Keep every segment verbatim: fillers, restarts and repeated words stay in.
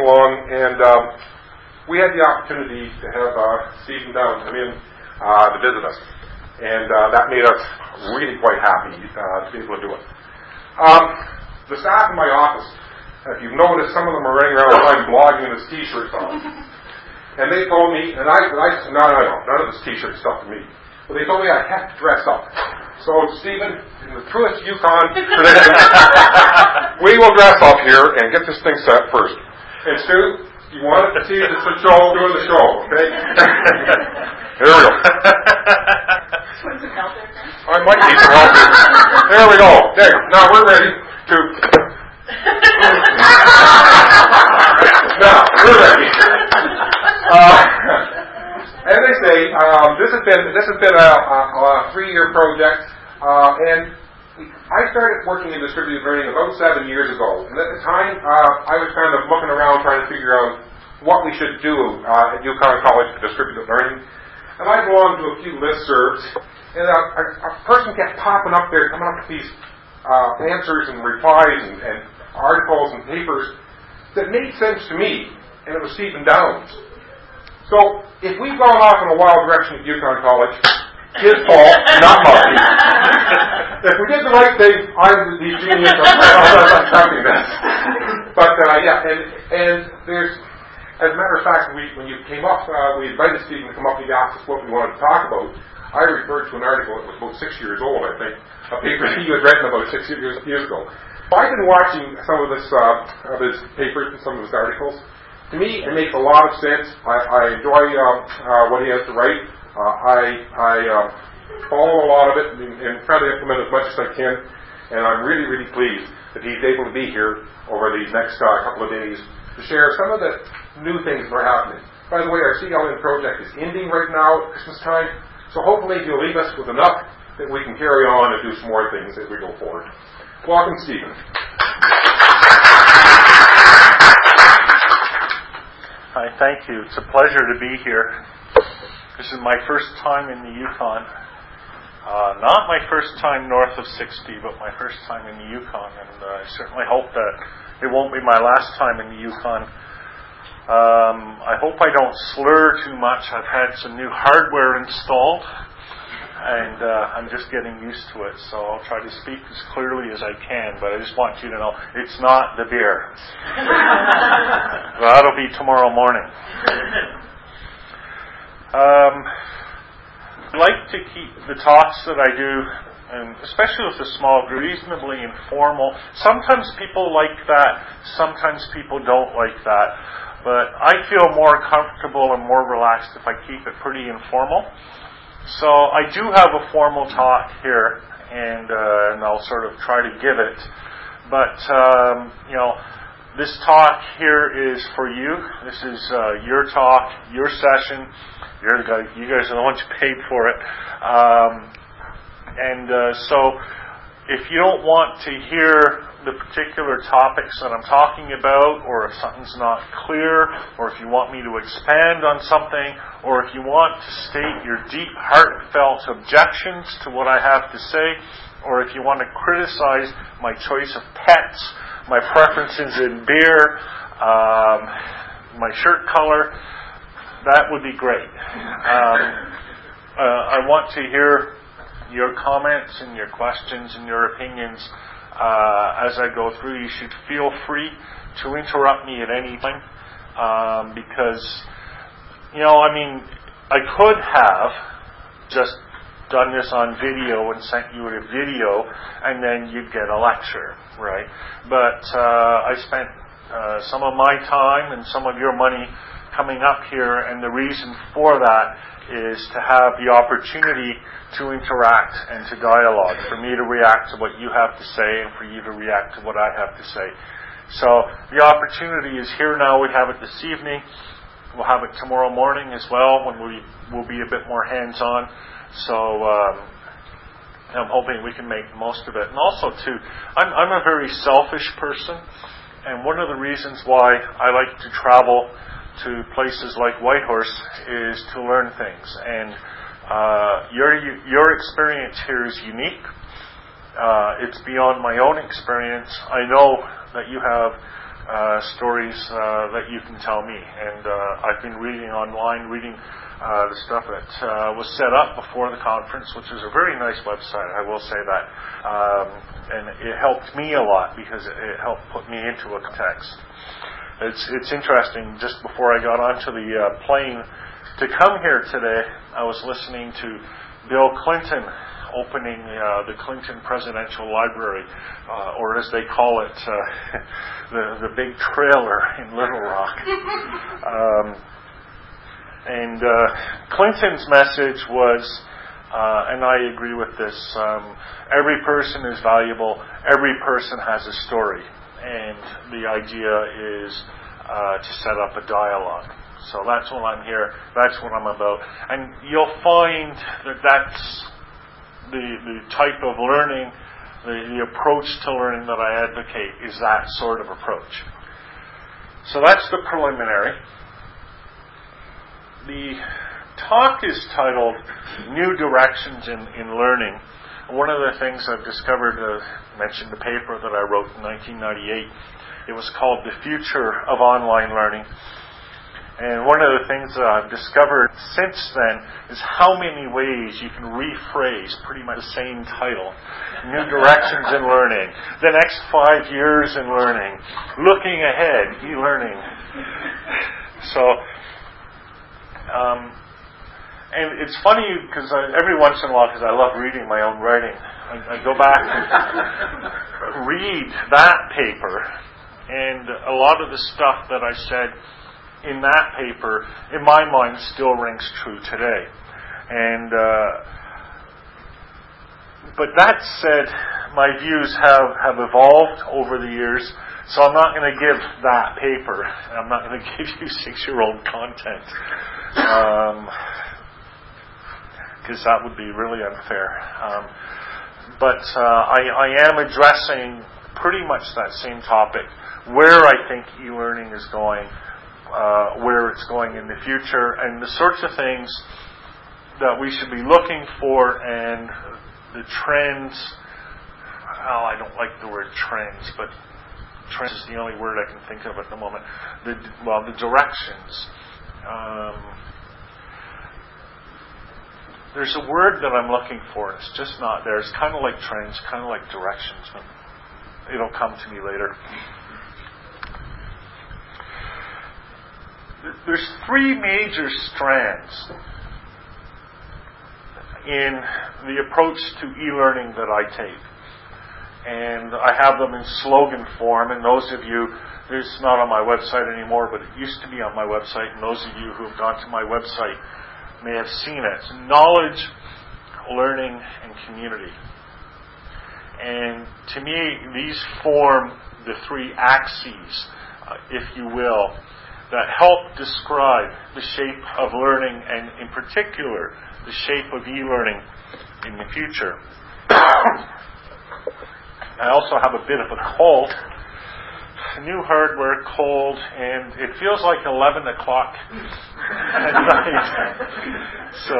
along, and um, we had the opportunity to have uh, Stephen Downs come in uh, to visit us, and uh, that made us really quite happy uh, to be able to do it. Um, the staff in my office, if you've noticed, some of them are running around outside blogging with his T-shirts on, and they told me, and I, I said, no, no, no, none of this T-shirt stuff to me. But they told me I have to dress up. So, Stephen, in the truest Yukon tradition, we will dress up here and get this thing set first. And Stu, you want to see it's the show, doing the show, okay? Here we go. I might need some help here. There we go. Okay, now we're ready to... now, we're ready. Uh, as I say, um, this has been this has been a, a, a three-year project, uh, and I started working in distributed learning about seven years ago. And at the time, uh, I was kind of looking around trying to figure out what we should do uh, at Yukon College for distributed learning. And I belonged to a few listservs, and a, a, a person kept popping up there, coming up with these uh, answers and replies and, and articles and papers that made sense to me, and it was Stephen Downs. So, if we've gone off in a wild direction at Yukon College, his fault, not mine. If we did the right thing, I'm the genius of something this. But, uh, yeah, and, and there's, as a matter of fact, we, when you came up, uh, we invited Stephen to come up and he asked us what we wanted to talk about. I referred to an article that was about six years old, I think, a paper he had written about six years, years ago. So I've been watching some of this, uh, of his papers and some of his articles. To me, it makes a lot of sense. I, I enjoy uh, uh, what he has to write. Uh, I, I uh, follow a lot of it and, and try to implement as much as I can. And I'm really, really pleased that he's able to be here over these next uh, couple of days to share some of the new things that are happening. By the way, our C L N project is ending right now at Christmas time. So hopefully he'll leave us with enough that we can carry on and do some more things as we go forward. Welcome, Stephen. Hi, thank you. It's a pleasure to be here. This is my first time in the Yukon. Uh, not my first time north of sixty, but my first time in the Yukon, and uh, I certainly hope that it won't be my last time in the Yukon. Um, I hope I don't slur too much. I've had some new hardware installed, and uh, I'm just getting used to it, so I'll try to speak as clearly as I can, but I just want you to know it's not the beer. That'll be tomorrow morning. Um, I like to keep the talks that I do, and especially with a small group, reasonably informal. Sometimes people like that, sometimes people don't like that, but I feel more comfortable and more relaxed if I keep it pretty informal. So I do have a formal talk here, and uh, and I'll sort of try to give it. But um, you know, this talk here is for you. This is uh, your talk, your session. You're the guy. You guys are the ones who paid for it. Um, and uh, so, if you don't want to hear the particular topics that I'm talking about, or if something's not clear, or if you want me to expand on something, or if you want to state your deep, heartfelt objections to what I have to say, or if you want to criticize my choice of pets, my preferences in beer, um, my shirt color, that would be great. Um, uh, I want to hear your comments and your questions and your opinions. Uh, as I go through, you should feel free to interrupt me at any time, um, because, you know, I mean, I could have just done this on video and sent you a video, and then you'd get a lecture, right? But uh, I spent uh, some of my time and some of your money coming up here, and the reason for that is to have the opportunity to interact and to dialogue, for me to react to what you have to say and for you to react to what I have to say. So the opportunity is here now. We have it this evening. We'll have it tomorrow morning as well, when we will be a bit more hands-on. So um, I'm hoping we can make the most of it. And also, too, I'm, I'm a very selfish person, and one of the reasons why I like to travel to places like Whitehorse is to learn things. And uh, your your experience here is unique. Uh, it's beyond my own experience. I know that you have uh, stories uh, that you can tell me. And uh, I've been reading online, reading uh, the stuff that uh, was set up before the conference, which is a very nice website, I will say that. Um, and it helped me a lot because it, it helped put me into a context. It's, it's interesting, just before I got onto the uh, plane to come here today, I was listening to Bill Clinton opening uh, the Clinton Presidential Library, uh, or as they call it, uh, the the big trailer in Little Rock. Um, and uh, Clinton's message was, uh, and I agree with this, um, every person is valuable, every person has a story, and the idea is uh, to set up a dialogue. So that's what I'm here, that's what I'm about. And you'll find that that's The, the type of learning, the, the approach to learning that I advocate is that sort of approach. So that's the preliminary. The talk is titled New Directions in, in Learning. One of the things I've discovered, uh, mentioned the paper that I wrote in nineteen ninety-eight. It was called The Future of Online Learning. And one of the things that I've discovered since then is how many ways you can rephrase pretty much the same title. New Directions in Learning. The next five years in learning. Looking ahead, e-learning. So, um, and it's funny because every once in a while, because I love reading my own writing, I, I go back and read that paper, and a lot of the stuff that I said in that paper, in my mind, still rings true today. And uh, but that said, my views have, have evolved over the years, so I'm not going to give that paper. I'm not going to give you six-year-old content, because um, that would be really unfair. Um, but uh, I, I am addressing pretty much that same topic, where I think e-learning is going, Uh, where it's going in the future, and the sorts of things that we should be looking for, and the trends. Oh, I don't like the word trends, but trends is the only word I can think of at the moment. The, well, the directions. Um, there's a word that I'm looking for. It's just not there. It's kind of like trends, kind of like directions, but it'll come to me later. There's three major strands in the approach to e-learning that I take. And I have them in slogan form, and those of you, it's not on my website anymore, but it used to be on my website, and those of you who have gone to my website may have seen it. It's knowledge, learning, and community. And to me, these form the three axes, uh, if you will, that help describe the shape of learning, and in particular, the shape of e-learning in the future. I also have a bit of a cold, new hardware cold, and it feels like eleven o'clock at night. So,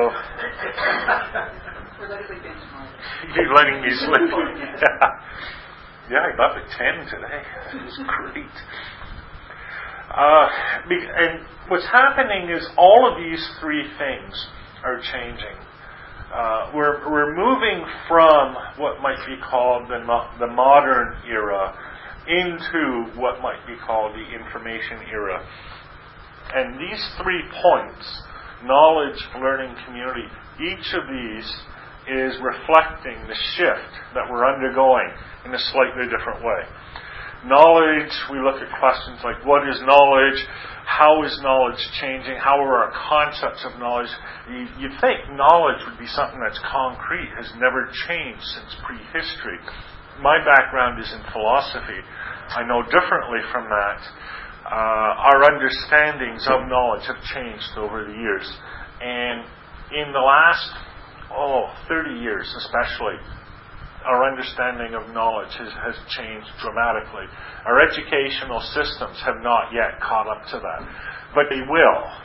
you're letting me sleep. Yeah, yeah, I got the ten today. It was great. Uh, and what's happening is all of these three things are changing. Uh, we're we're moving from what might be called the the modern era into what might be called the information era. And these three points, knowledge, learning, community, each of these is reflecting the shift that we're undergoing in a slightly different way. Knowledge, we look at questions like, what is knowledge? How is knowledge changing? How are our concepts of knowledge? You'd think knowledge would be something that's concrete, has never changed since prehistory. My background is in philosophy. I know differently from that. Uh, our understandings of knowledge have changed over the years. And in the last, oh, thirty years especially, our understanding of knowledge has, has changed dramatically. Our educational systems have not yet caught up to that, but they will.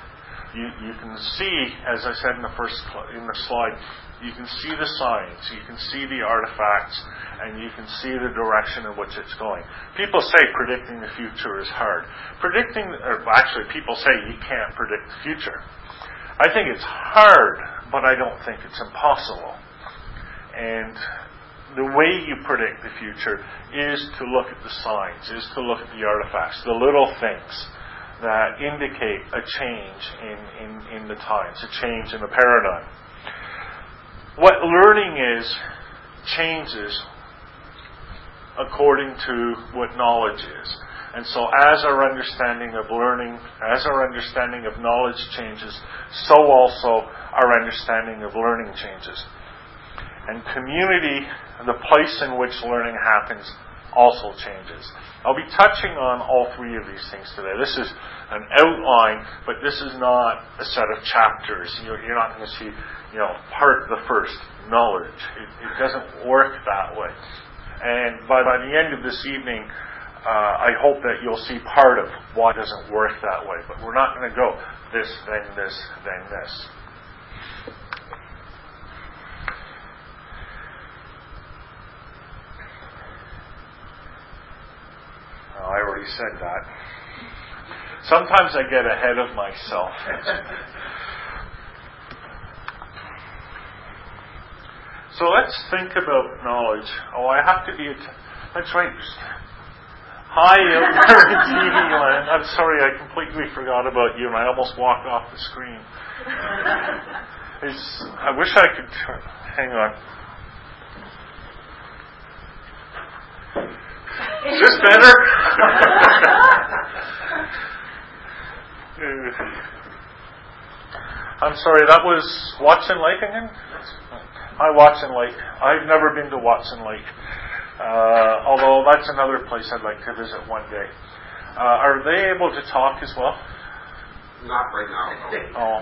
You, you can see, as I said in the first in the slide, you can see the signs, you can see the artifacts, and you can see the direction in which it's going. People say predicting the future is hard. Predicting, or actually people say you can't predict the future. I think it's hard, but I don't think it's impossible. And the way you predict the future is to look at the signs, is to look at the artifacts, the little things that indicate a change in, in, in the times, a change in the paradigm. What learning is changes according to what knowledge is. And so as our understanding of learning, as our understanding of knowledge changes, so also our understanding of learning changes. And community, the place in which learning happens, also changes. I'll be touching on all three of these things today. This is an outline, but this is not a set of chapters. You're, you're not going to see, you know, part the first, knowledge. It, it doesn't work that way. And by, by the end of this evening, uh, I hope that you'll see part of why it doesn't work that way. But we're not going to go this, then this, then this. I already said that. Sometimes I get ahead of myself. So let's think about knowledge. Oh, I have to be... A t- That's right. Hi, out there in T V land. I'm sorry, I completely forgot about you, and I almost walked off the screen. It's, I wish I could... Turn, hang on. Is this better? I'm sorry, that was Watson Lake again? Hi, Watson Lake. I've never been to Watson Lake. Uh, although that's another place I'd like to visit one day. Uh, are they able to talk as well? Not right now. Oh.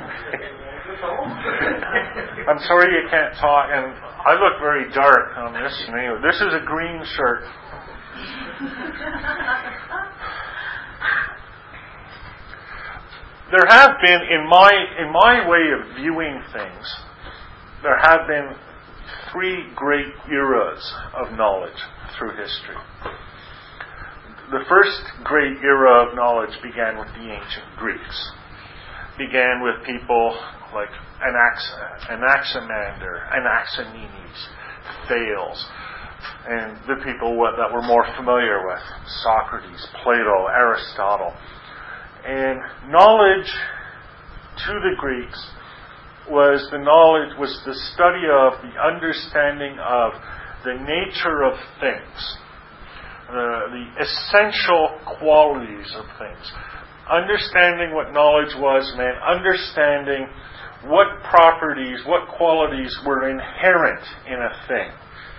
I'm sorry you can't talk, and I look very dark on this. Anyway, this is a green shirt. There have been, in my in my way of viewing things, there have been three great eras of knowledge through history. The first great era of knowledge began with the ancient Greeks. Began with people like Anax- Anaximander, Anaximenes, Thales, and the people that we're more familiar with, Socrates, Plato, Aristotle. And knowledge to the Greeks was the knowledge, was the study of, the understanding of the nature of things, the, the essential qualities of things. Understanding what knowledge was meant understanding what properties, what qualities were inherent in a thing.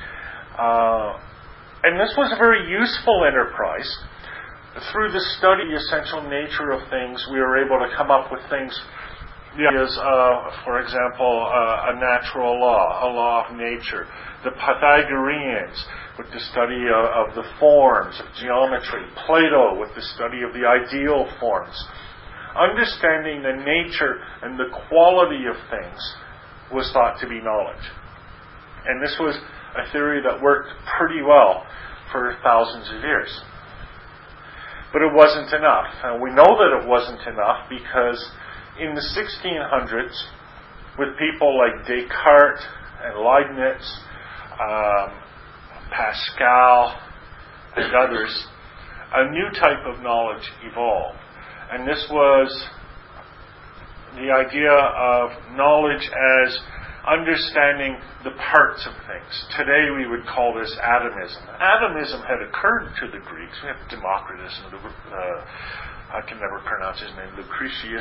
Uh, and this was a very useful enterprise. Through the study of the essential nature of things, we were able to come up with things, the ideas, uh, for example, uh, a natural law, a law of nature. The Pythagoreans with the study of, of the forms, of geometry. Plato with the study of the ideal forms. Understanding the nature and the quality of things was thought to be knowledge. And this was a theory that worked pretty well for thousands of years. But it wasn't enough. And we know that it wasn't enough because in the sixteen hundreds, with people like Descartes and Leibniz, um, Pascal, and others, a new type of knowledge evolved. And this was the idea of knowledge as understanding the parts of things. Today we would call this atomism. Atomism had occurred to the Greeks. We have Democritus and uh, I can never pronounce his name, Lucretius.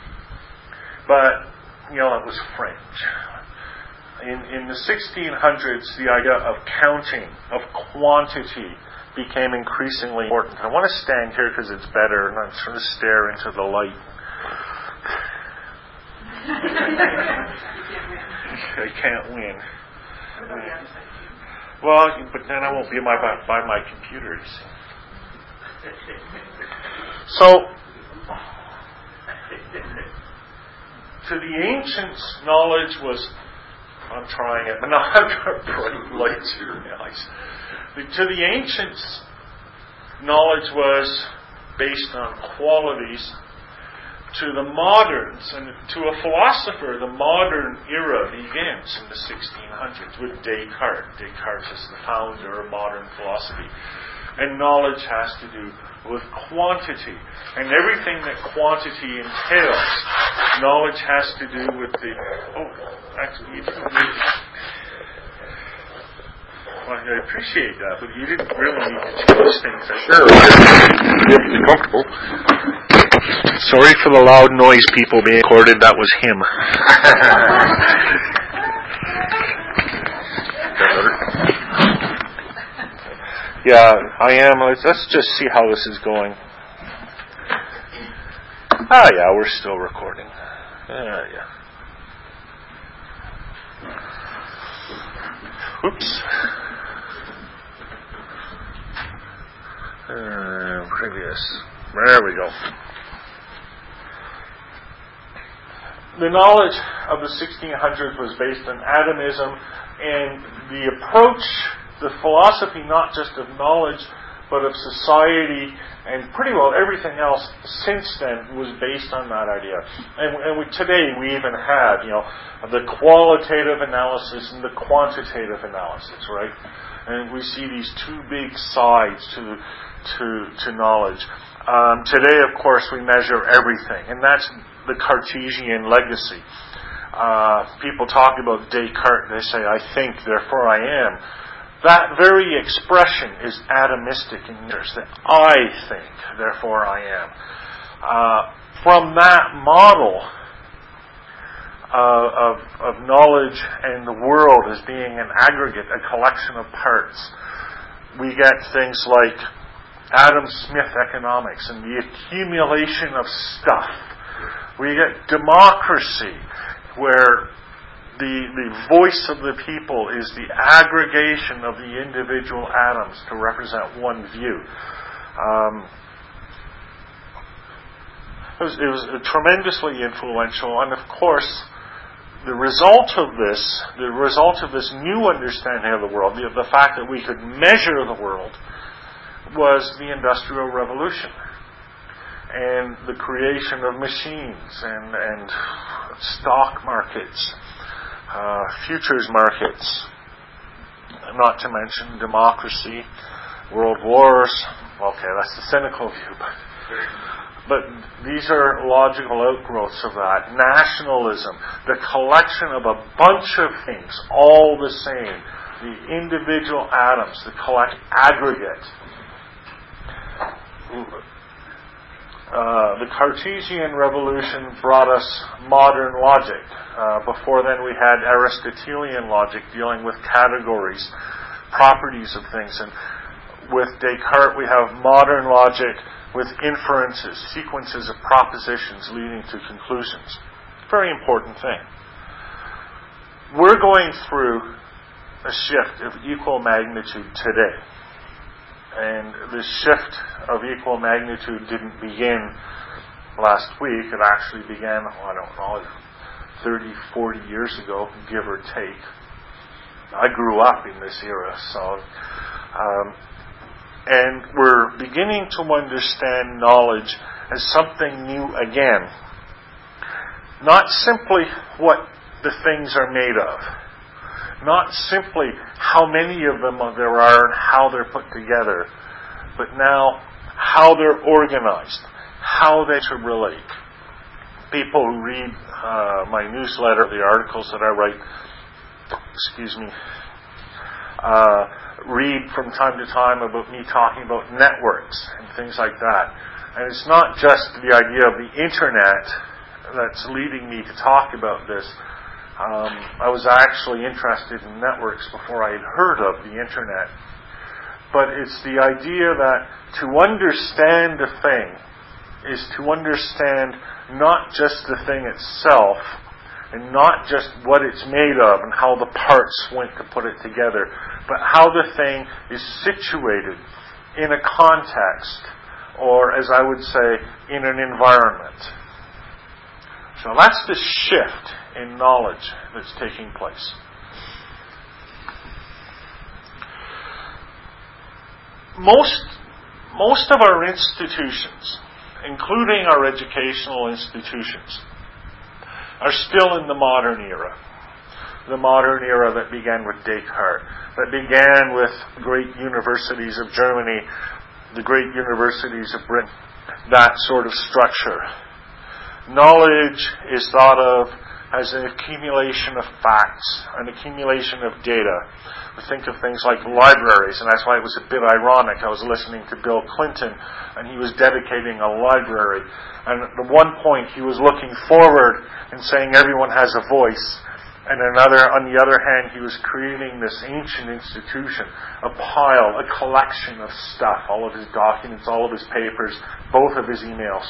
But, you know, it was French. In, in the sixteen hundreds, the idea of counting, of quantity, became increasingly important. I want to stand here because it's better, and I'm sort of stare into the light. I can't win. Well, but then I won't be by, by my computer, you see. So, To the ancients, knowledge was, I'm trying it, but now I've got bright lights here in my eyes. To the ancients, knowledge was based on qualities. To the moderns, and to a philosopher, the modern era begins in the sixteen hundreds with Descartes. Descartes is the founder of modern philosophy. And knowledge has to do with quantity. And everything that quantity entails, knowledge has to do with the... Oh, actually, you didn't need to... Well, I appreciate that, but you didn't really need to change things. Sure. You're comfortable. Sorry for the loud noise, people being recorded. That was him. Yeah, I am. Let's, let's just see how this is going. Ah, yeah, we're still recording. Uh, yeah. Oops. Uh, previous. There we go. The knowledge of the sixteen hundreds was based on atomism, and the approach, the philosophy not just of knowledge, but of society, and pretty well everything else since then was based on that idea. And, and we, today we even have, you know, the qualitative analysis and the quantitative analysis, right? And we see these two big sides to to to knowledge. Um, today, of course, we measure everything, and that's the Cartesian legacy. Uh, people talk about Descartes, they say, I think, therefore I am. That very expression is atomistic in yours, that I think, therefore I am. Uh, from that model uh, of, of knowledge and the world as being an aggregate, a collection of parts, we get things like Adam Smith economics and the accumulation of stuff. We get democracy, where the the voice of the people is the aggregation of the individual atoms to represent one view. Um, it was, it was tremendously influential, and of course, the result of this, the result of this new understanding of the world, the, the fact that we could measure the world, was the Industrial Revolution and the creation of machines and, and stock markets, uh, futures markets, not to mention democracy, world wars. Okay, that's the cynical view, but, but these are logical outgrowths of that. Nationalism, the collection of a bunch of things, all the same, the individual atoms, the collect aggregate. Uh, the Cartesian revolution brought us modern logic. Uh, before then we had Aristotelian logic dealing with categories, properties of things. And with Descartes we have modern logic with inferences, sequences of propositions leading to conclusions. Very important thing. We're going through a shift of equal magnitude today. And this shift of equal magnitude didn't begin last week. It actually began, oh, I don't know, thirty, forty years ago, give or take. I grew up in this era, so... Um, and we're beginning to understand knowledge as something new again. Not simply what the things are made of. Not simply how many of them there are and how they're put together, but now how they're organized, how they to relate. People who read uh, my newsletter, the articles that I write, excuse me, uh, read from time to time about me talking about networks and things like that. And it's not just the idea of the internet that's leading me to talk about this. Um, I was actually interested in networks before I had heard of the internet. But it's the idea that to understand a thing is to understand not just the thing itself and not just what it's made of and how the parts went to put it together, but how the thing is situated in a context, or as I would say, in an environment. So that's the shift in knowledge that's taking place. Most, most of our institutions, including our educational institutions, are still in the modern era. The modern era that began with Descartes, that began with great universities of Germany, the great universities of Britain, that sort of structure. Knowledge is thought of as an accumulation of facts, an accumulation of data. We think of things like libraries, and that's why it was a bit ironic. I was listening to Bill Clinton, and he was dedicating a library. And at one point, he was looking forward and saying everyone has a voice. And another, on the other hand, he was creating this ancient institution, a pile, a collection of stuff, all of his documents, all of his papers, both of his emails.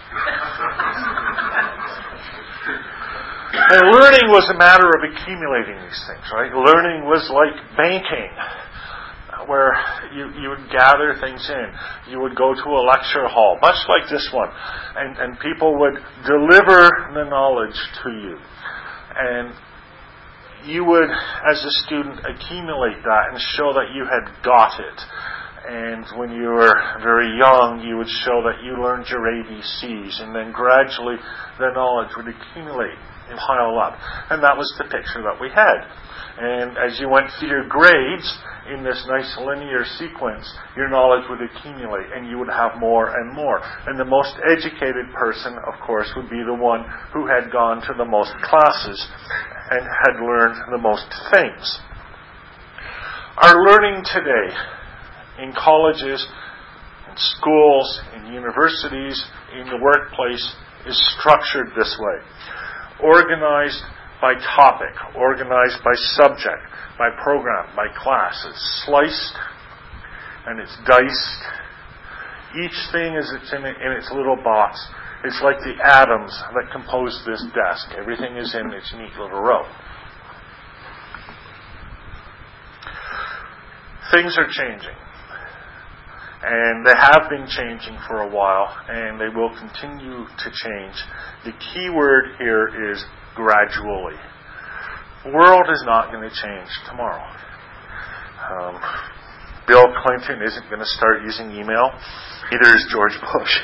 And learning was a matter of accumulating these things, right? Learning was like banking, where you, you would gather things in. You would go to a lecture hall, much like this one, and, and people would deliver the knowledge to you. And you would, as a student, accumulate that and show that you had got it. And when you were very young, you would show that you learned your A B Cs, and then gradually the knowledge would accumulate and pile up. And that was the picture that we had. And as you went through your grades in this nice linear sequence, your knowledge would accumulate and you would have more and more. And the most educated person, of course, would be the one who had gone to the most classes and had learned the most things. Our learning today in colleges, in schools, in universities, in the workplace is structured this way. Organized by topic, organized by subject, by program, by class. It's sliced and it's diced. Each thing is it's in, in its little box. It's like the atoms that compose this desk. Everything is in its neat little row. Things are changing. And they have been changing for a while, and they will continue to change. The key word here is gradually. The world is not going to change tomorrow. Um, Bill Clinton isn't going to start using email. Neither is George Bush.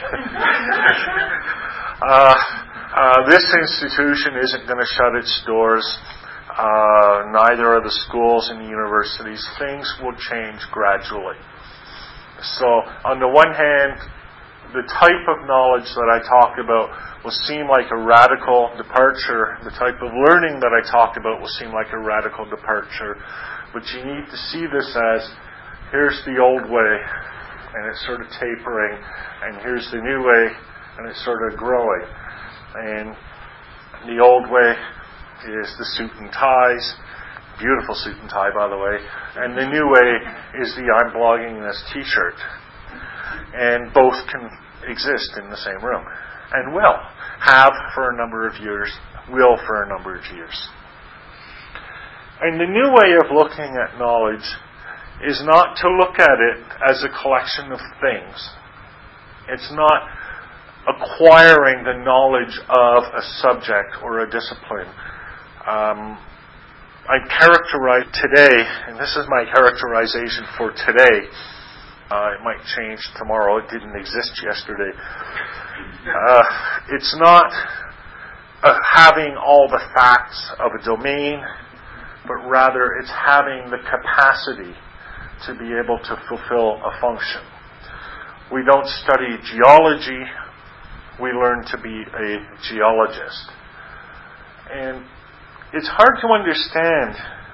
uh, uh, this institution isn't going to shut its doors. Uh, neither are the schools and the universities. Things will change gradually. So, on the one hand, the type of knowledge that I talk about will seem like a radical departure. The type of learning that I talk about will seem like a radical departure. But you need to see this as, here's the old way, and it's sort of tapering, and here's the new way, and it's sort of growing. And the old way is the suit and ties. Beautiful suit and tie, by the way. And the new way is the I'm blogging this t-shirt. And both can exist in the same room. And will. Have for a number of years. Will for a number of years. And the new way of looking at knowledge is not to look at it as a collection of things. It's not acquiring the knowledge of a subject or a discipline. Um, I characterize today, and this is my characterization for today. Uh, it might change tomorrow. It didn't exist yesterday. Uh, it's not uh, having all the facts of a domain, but rather it's having the capacity to be able to fulfill a function. We don't study geology. We learn to be a geologist. And it's hard to understand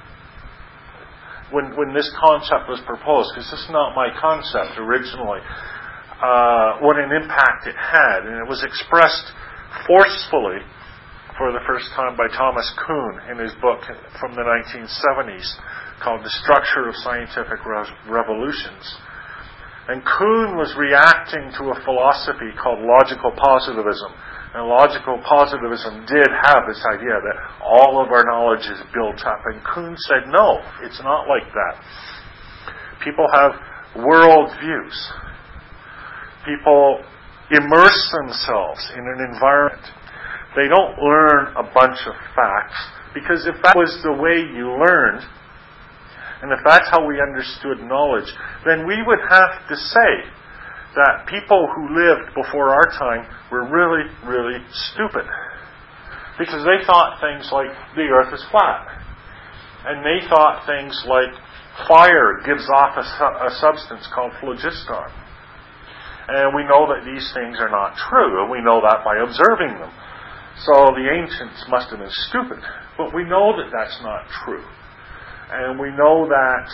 when when this concept was proposed, because this is not my concept originally, uh, what an impact it had. And it was expressed forcefully for the first time by Thomas Kuhn in his book from the nineteen seventies called The Structure of Scientific Re- Revolutions. And Kuhn was reacting to a philosophy called logical positivism. And logical positivism did have this idea that all of our knowledge is built up. And Kuhn said, no, it's not like that. People have world views. People immerse themselves in an environment. They don't learn a bunch of facts, because if that was the way you learned, and if that's how we understood knowledge, then we would have to say that people who lived before our time were really, really stupid. Because they thought things like the earth is flat. And they thought things like fire gives off a, su- a substance called phlogiston. And we know that these things are not true, and we know that by observing them. So the ancients must have been stupid. But we know that that's not true. And we know that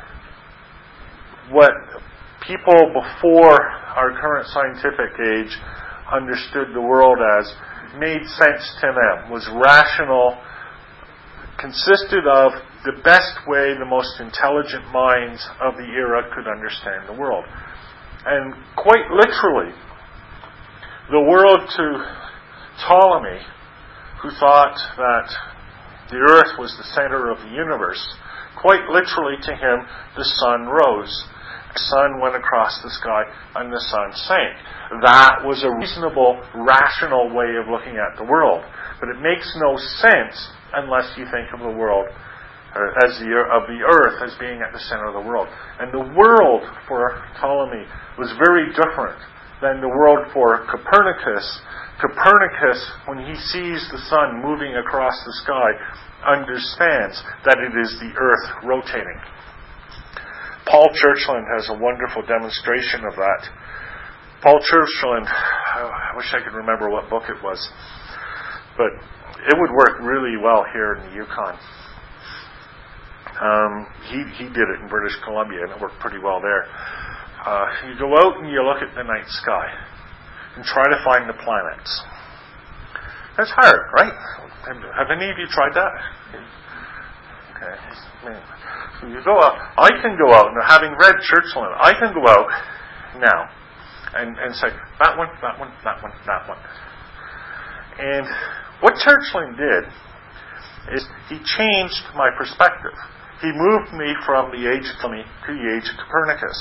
what people before our current scientific age understood the world as made sense to them, was rational, consisted of the best way the most intelligent minds of the era could understand the world. And quite literally, the world to Ptolemy, who thought that the earth was the center of the universe, quite literally to him, the sun rose. The sun went across the sky and the sun sank. That was a reasonable, rational way of looking at the world. But it makes no sense unless you think of the world as the of the earth as being at the center of the world. And the world for Ptolemy was very different than the world for Copernicus. Copernicus, when he sees the sun moving across the sky, understands that it is the earth rotating. Paul Churchland has a wonderful demonstration of that. Paul Churchland, I wish I could remember what book it was, but it would work really well here in the Yukon. Um, he, he did it in British Columbia, and it worked pretty well there. Uh, you go out and you look at the night sky and try to find the planets. That's hard, right? Have any of you tried that? Okay. So you go out. I can go out, and having read Churchland, I can go out now and, and say, that one, that one, that one, that one. And what Churchland did is he changed my perspective. He moved me from the age of Ptolemy to the age of Copernicus.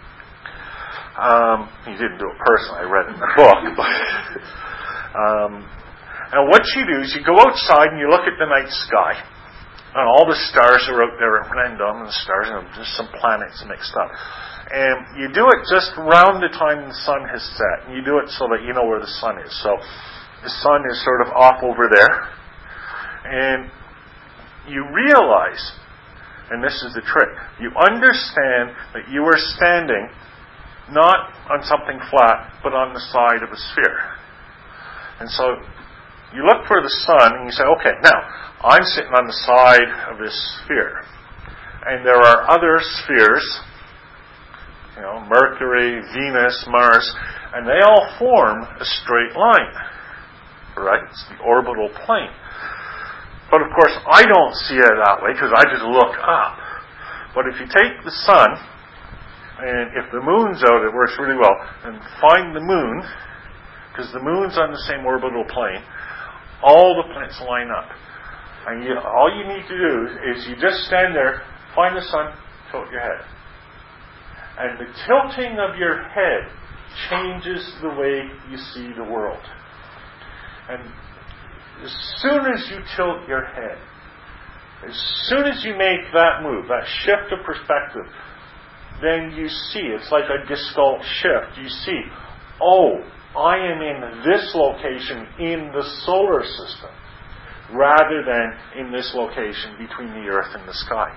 Um, he didn't do it personally. I read it in the book. But, um, and what you do is you go outside and you look at the night sky. And all the stars are out there at random, and the stars, and there's some planets mixed up. And you do it just around the time the sun has set. And you do it so that you know where the sun is. So the sun is sort of off over there. And you realize, and this is the trick, you understand that you are standing not on something flat, but on the side of a sphere. And so you look for the sun, and you say, okay, now, I'm sitting on the side of this sphere. And there are other spheres, you know, Mercury, Venus, Mars, and they all form a straight line. Right? It's the orbital plane. But of course, I don't see it that way because I just look up. But if you take the sun, and if the moon's out, it works really well, and find the moon, because the moon's on the same orbital plane, all the planets line up. And you, all you need to do is you just stand there, find the sun, tilt your head. And the tilting of your head changes the way you see the world. And as soon as you tilt your head, as soon as you make that move, that shift of perspective, then you see, it's like a gestalt shift. You see, oh, I am in this location in the solar system, rather than in this location between the earth and the sky.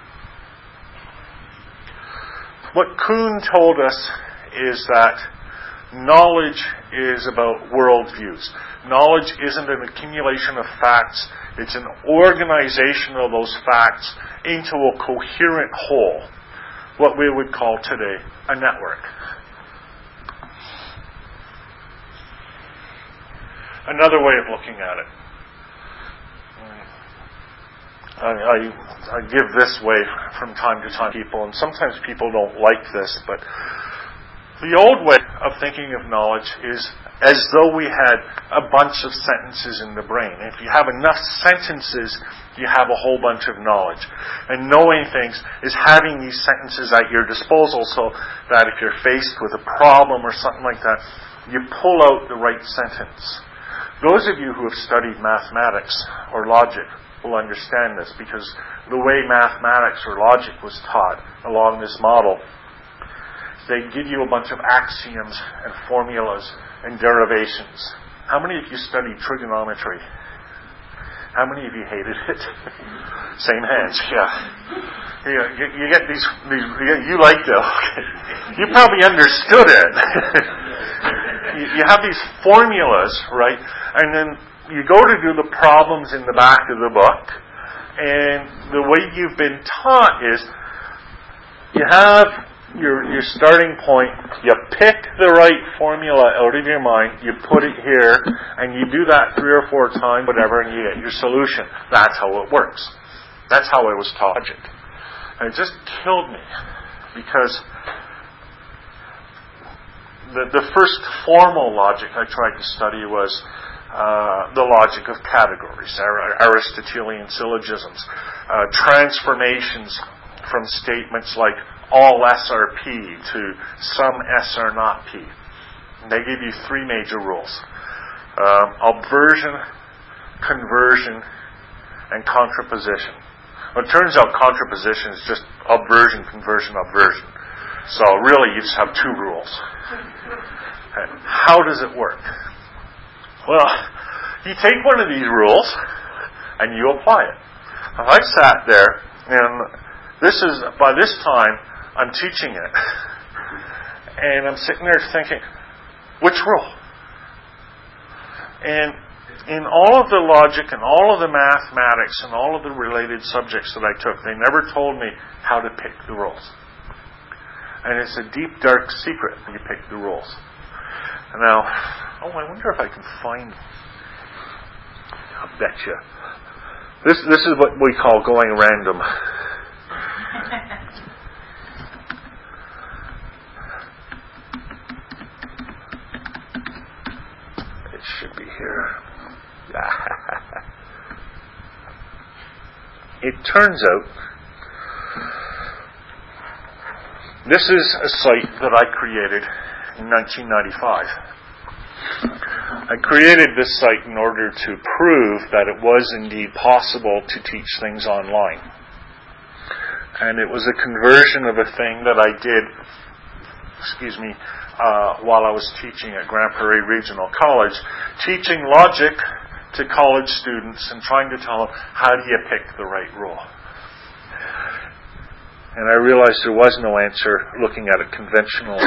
What Kuhn told us is that knowledge is about worldviews. Knowledge isn't an accumulation of facts. It's an organization of those facts into a coherent whole. What we would call today a network. Another way of looking at it. I, I, I give this way from time to time to people, and sometimes people don't like this, but the old way of thinking of knowledge is as though we had a bunch of sentences in the brain. If you have enough sentences, you have a whole bunch of knowledge. And knowing things is having these sentences at your disposal so that if you're faced with a problem or something like that, you pull out the right sentence. Those of you who have studied mathematics or logic will understand this, because the way mathematics or logic was taught along this model, they give you a bunch of axioms and formulas and derivations. How many of you studied trigonometry? How many of you hated it? Same hands, yeah. You, you, you get these, these you, you liked it. You probably understood it. you, you have these formulas, right? And then you go to do the problems in the back of the book, and the way you've been taught is you have your your starting point, you pick the right formula out of your mind, you put it here, and you do that three or four times, whatever, and you get your solution. That's how it works. That's how I was taught it. And it just killed me, because the, the first formal logic I tried to study was uh, the logic of categories, Aristotelian syllogisms, uh, transformations from statements like all S are P to some S are not P. And they give you three major rules. Um, obversion, conversion, and contraposition. Well, it turns out contraposition is just obversion, conversion, obversion. So really you just have two rules. Okay. How does it work? Well, you take one of these rules and you apply it. If I sat there, and this is, by this time, I'm teaching it. And I'm sitting there thinking, which rule? And in all of the logic and all of the mathematics and all of the related subjects that I took, they never told me how to pick the rules. And it's a deep, dark secret when you pick the rules. Now, oh, I wonder if I can find... I'll bet you. This, this is what we call going random. Should be here. It turns out this is a site that I created in nineteen ninety-five. I created this site in order to prove that it was indeed possible to teach things online. And it was a conversion of a thing that I did, excuse me, Uh, while I was teaching at Grand Prairie Regional College, teaching logic to college students and trying to tell them, how do you pick the right rule? And I realized there was no answer looking at it conventionally.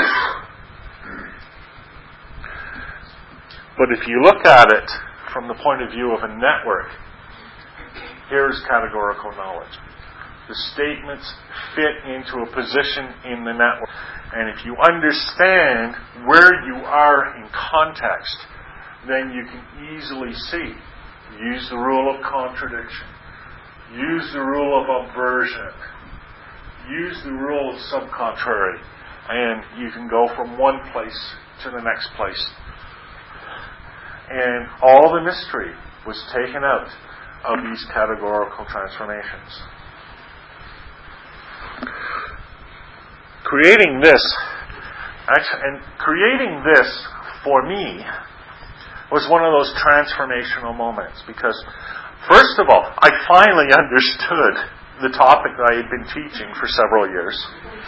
But if you look at it from the point of view of a network, here's categorical knowledge. The statements fit into a position in the network. And if you understand where you are in context, then you can easily see. Use the rule of contradiction. Use the rule of obversion. Use the rule of subcontrary. And you can go from one place to the next place. And all the mystery was taken out of these categorical transformations. Creating this, actually, and creating this for me was one of those transformational moments, because first of all, I finally understood the topic that I had been teaching for several years.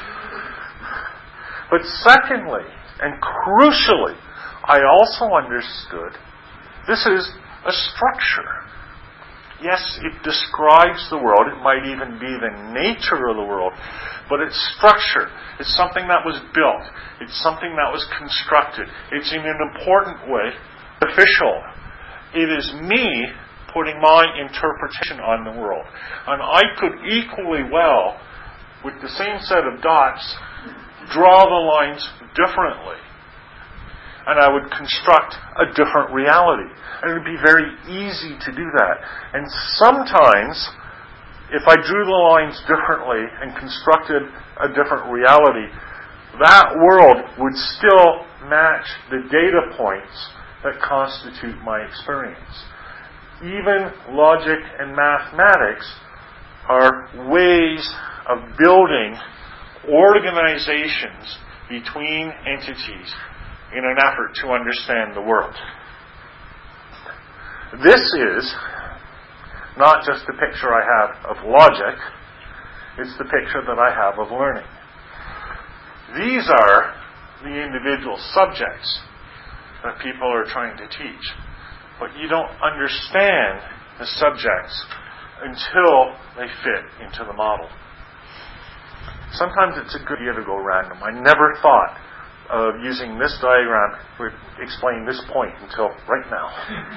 But secondly, and crucially, I also understood this is a structure. Yes, it describes the world. It might even be the nature of the world. But it's structure. It's something that was built. It's something that was constructed. It's in an important way official. It is me putting my interpretation on the world. And I could equally well, with the same set of dots, draw the lines differently. And I would construct a different reality. And it would be very easy to do that. And sometimes, if I drew the lines differently and constructed a different reality, that world would still match the data points that constitute my experience. Even logic and mathematics are ways of building organizations between entities in an effort to understand the world. This is not just the picture I have of logic, it's the picture that I have of learning. These are the individual subjects that people are trying to teach. But you don't understand the subjects until they fit into the model. Sometimes it's a good idea to go random. I never thought of using this diagram to explain this point until right now.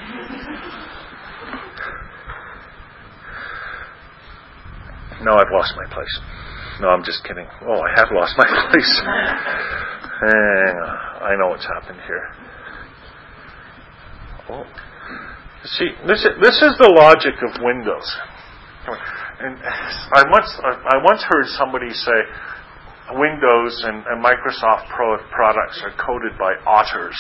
No, I've lost my place. No, I'm just kidding. Oh, I have lost my place. Hang on. I know what's happened here. Oh. See, this is, this is the logic of Windows. And I once I once heard somebody say Windows and, and Microsoft Pro products are coded by otters.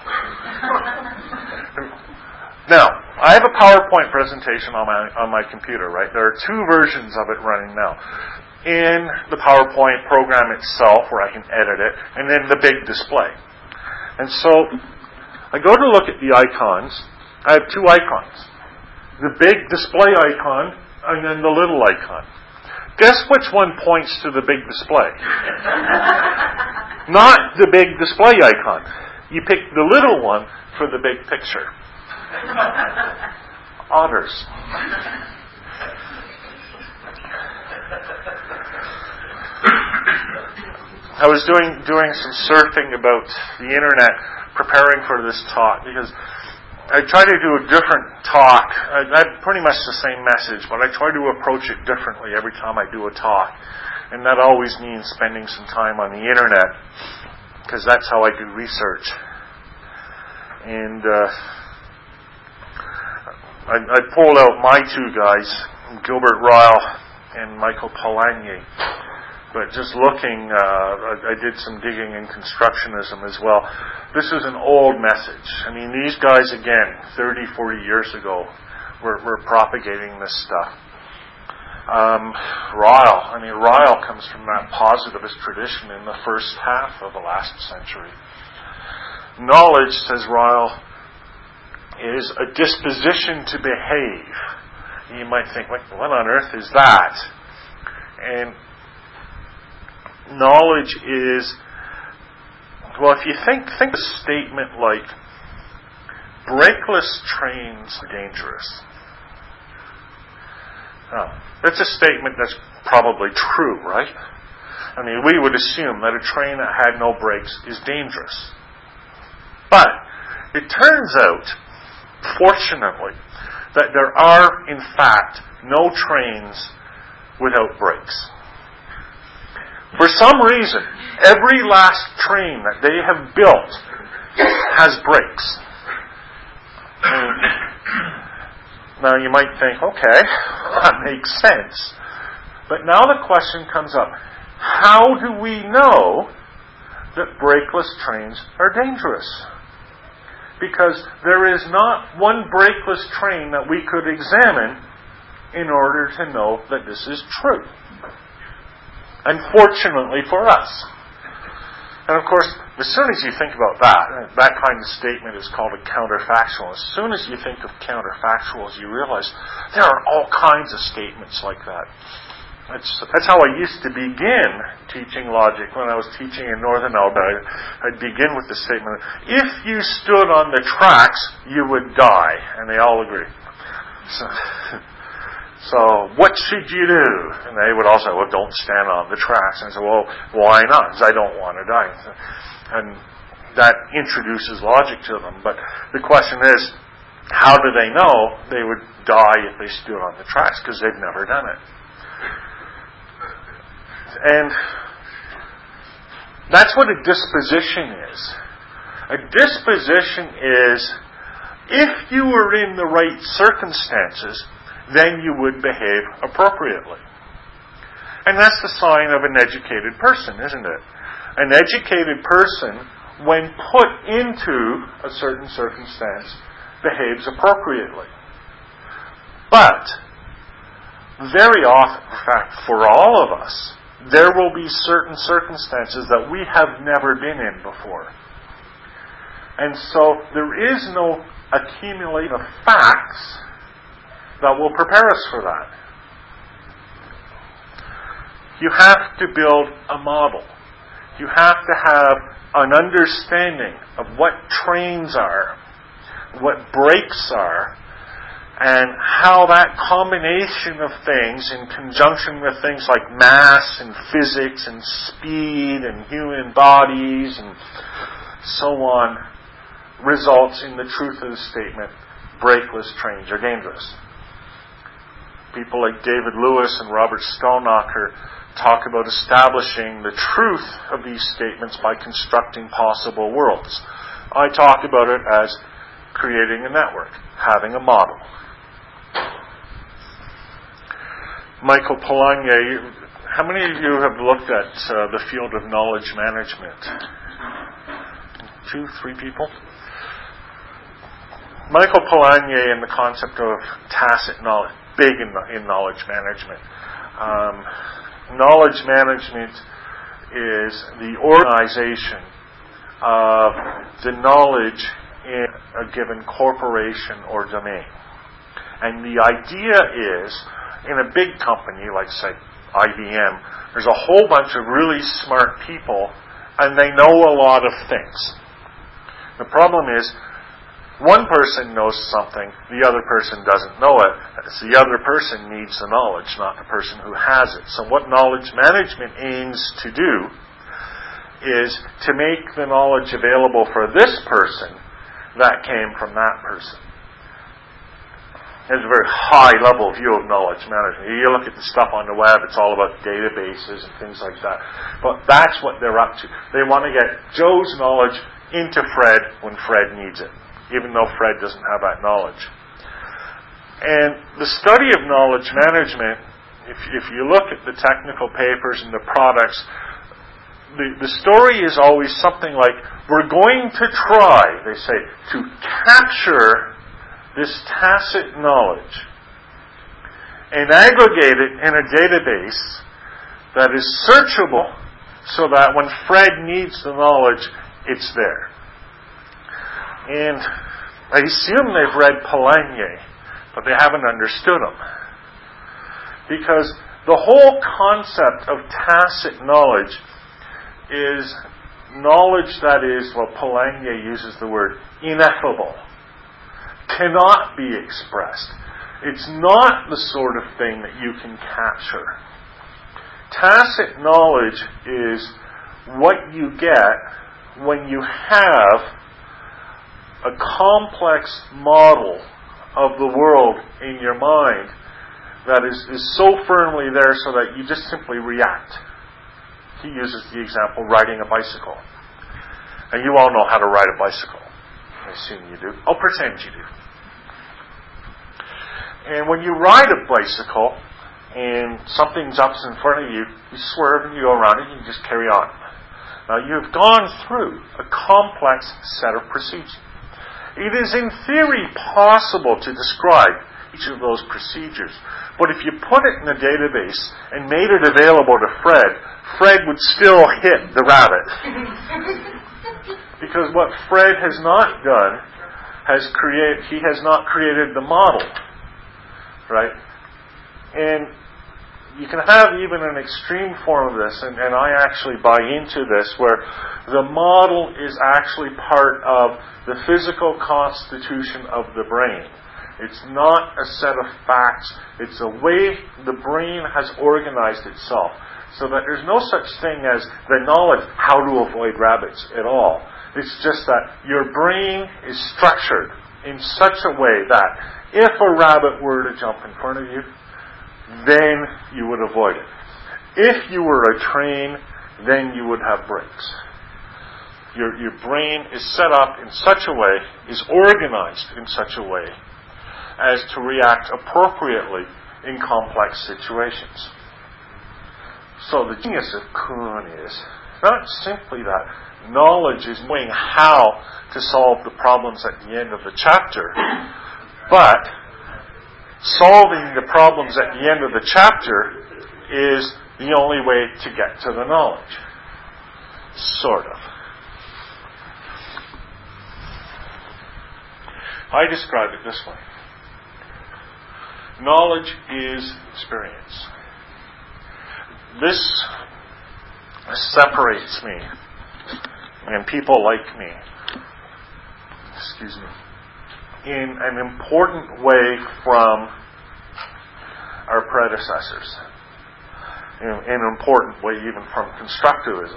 Now, I have a PowerPoint presentation on my on my computer, right? There are two versions of it running now. In the PowerPoint program itself, where I can edit it, and then the big display. And so, I go to look at the icons. I have two icons. The big display icon, and then the little icon. Guess which one points to the big display? Not the big display icon. You pick the little one for the big picture. Otters. I was doing doing some surfing about the internet, preparing for this talk, because I try to do a different talk. I, I have pretty much the same message, but I try to approach it differently every time I do a talk. And that always means spending some time on the internet, because that's how I do research. And uh, I, I pulled out my two guys, Gilbert Ryle and Michael Polanyi. But just looking, uh, I, I did some digging in constructionism as well. This is an old message. I mean, these guys, again, thirty, forty years ago, were, were propagating this stuff. Um, Ryle, I mean, Ryle comes from that positivist tradition in the first half of the last century. Knowledge, says Ryle, is a disposition to behave. You might think, what on earth is that? And knowledge is, well, if you think think a statement like, brakeless trains are dangerous. Now, that's a statement that's probably true, right? I mean, we would assume that a train that had no brakes is dangerous. But it turns out, fortunately, that there are, in fact, no trains without brakes. For some reason, every last train that they have built has brakes. And now you might think, okay, that makes sense. But now the question comes up, how do we know that brakeless trains are dangerous? Because there is not one brakeless train that we could examine in order to know that this is true. Unfortunately for us. And of course, as soon as you think about that, that kind of statement is called a counterfactual. As soon as you think of counterfactuals, you realize there are all kinds of statements like that. That's, that's how I used to begin teaching logic when I was teaching in Northern Alberta. I'd begin with the statement, if you stood on the tracks, you would die. And they all agree. So, so what should you do? And they would all say, well, don't stand on the tracks. And I said, well, why not? Because I don't want to die. And that introduces logic to them. But the question is, how do they know they would die if they stood on the tracks? Because they've never done it. And that's what a disposition is. A disposition is, if you were in the right circumstances, then you would behave appropriately. And that's the sign of an educated person, isn't it? An educated person, when put into a certain circumstance, behaves appropriately. But very often, in fact, for all of us, there will be certain circumstances that we have never been in before. And so there is no accumulate of facts that will prepare us for that. You have to build a model. You have to have an understanding of what trains are, what brakes are, and how that combination of things, in conjunction with things like mass and physics and speed and human bodies and so on, results in the truth of the statement, brakeless trains are dangerous. People like David Lewis and Robert Skolnacher talk about establishing the truth of these statements by constructing possible worlds. I talk about it as creating a network, having a model. Michael Polanyi, how many of you have looked at uh, the field of knowledge management? Two, three people? Michael Polanyi and the concept of tacit knowledge, big in, in knowledge management. Um, knowledge management is the organization of the knowledge in a given corporation or domain. And the idea is, in a big company like, say, I B M, there's a whole bunch of really smart people, and they know a lot of things. The problem is, one person knows something, the other person doesn't know it. It's the other person needs the knowledge, not the person who has it. So what knowledge management aims to do is to make the knowledge available for this person that came from that person. There's a very high level view of knowledge management. You look at the stuff on the web, it's all about databases and things like that. But that's what they're up to. They want to get Joe's knowledge into Fred when Fred needs it, even though Fred doesn't have that knowledge. And the study of knowledge management, if, if you look at the technical papers and the products, the, the story is always something like, we're going to try, they say, to capture this tacit knowledge and aggregate it in a database that is searchable so that when Fred needs the knowledge, it's there. And I assume they've read Polanyi, but they haven't understood him. Because the whole concept of tacit knowledge is knowledge that is, well, Polanyi uses the word ineffable, cannot be expressed. It's not the sort of thing that you can capture. Tacit knowledge is what you get when you have a complex model of the world in your mind that is, is so firmly there so that you just simply react. He uses the example riding a bicycle. And you all know how to ride a bicycle. I assume you do. I'll pretend you do. And when you ride a bicycle and something's up in front of you, you swerve and you go around it and you just carry on. Now you've gone through a complex set of procedures. It is in theory possible to describe each of those procedures. But if you put it in a database and made it available to Fred, Fred would still hit the rabbit. Because what Fred has not done, has create, he has not created the model. Right? And you can have even an extreme form of this, and, and I actually buy into this, where the model is actually part of the physical constitution of the brain. It's not a set of facts. It's a way the brain has organized itself. So that there's no such thing as the knowledge how to avoid rabbits at all. It's just that your brain is structured in such a way that if a rabbit were to jump in front of you, then you would avoid it. If you were a train, then you would have brakes. Your, your brain is set up in such a way, is organized in such a way, as to react appropriately in complex situations. So the genius of Kuhn is not simply that knowledge is knowing how to solve the problems at the end of the chapter, but solving the problems at the end of the chapter is the only way to get to the knowledge. Sort of. I describe it this way. Knowledge is experience. This separates me and people like me, excuse me, in an important way from our predecessors. In, in an important way even from constructivism.